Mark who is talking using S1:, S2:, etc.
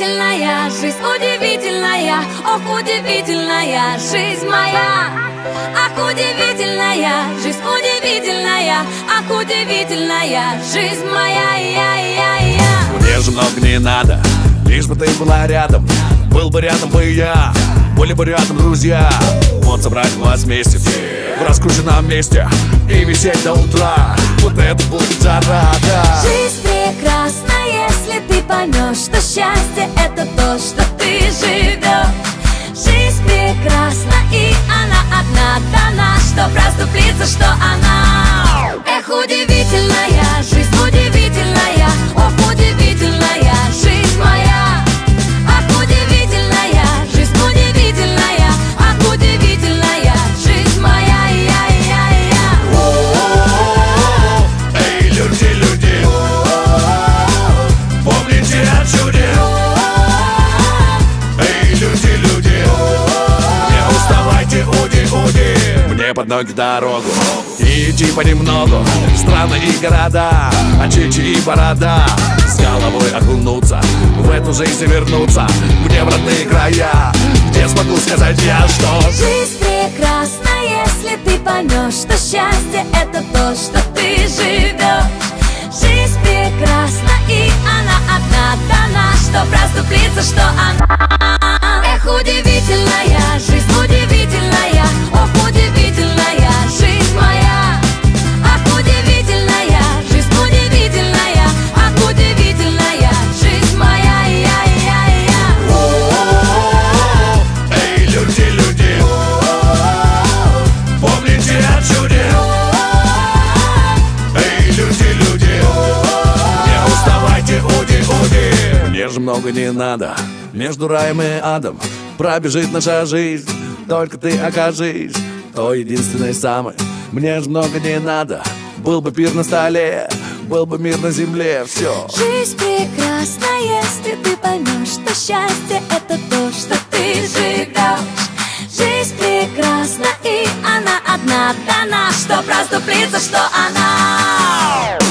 S1: удивительная жизнь, удивительная, ох, удивительная жизнь моя. Ах, удивительная жизнь, удивительная, ах, удивительная жизнь моя.
S2: Мне же много не надо, лишь бы ты была рядом. Был бы рядом бы я, были бы рядом друзья. Вот собрать вас вместе в раскрученном месте и висеть до утра. Вот это будет жара, да.
S1: Жизнь прекрасна, если ты поймешь, что счастье — это то, что ты живешь. Жизнь прекрасна, и она одна дана, что проступлится, что она. Эх, удивительная жизнь, удивительная, ох, удивительная жизнь моя. Ах, удивительная жизнь, удивительная, ах, удивительная жизнь моя.
S2: Эй, люди, помните о чуде. Эй, люди, не уставайте, уди, мне под ноги дорогу. И идти понемногу, страны и города, очечи и борода. С головой окунуться, в эту жизнь вернуться, мне в родные края, где смогу сказать я, что
S1: жизнь прекрасна, если ты поймешь, что счастье — это то, что ты живешь. Жизнь прекрасна, и она одна дана, что проступлится, что она. Эх, удивительная жизнь, удивительная, ох, удивительная жизнь моя. Ах, удивительная жизнь, удивительная, ах, удивительная жизнь моя.
S2: Эй, люди, помните о чуде. Эй, люди, не уставайте, уди. Мне же много не надо, между раем и адом пробежит наша жизнь. Только ты окажись той единственной самой. Мне же много не надо, был бы пир на столе, был бы мир на земле, все.
S1: Жизнь прекрасна, если ты поймешь, что счастье — это то, что ты живешь. Жизнь прекрасна, и она одна дана, что проступлится, что она.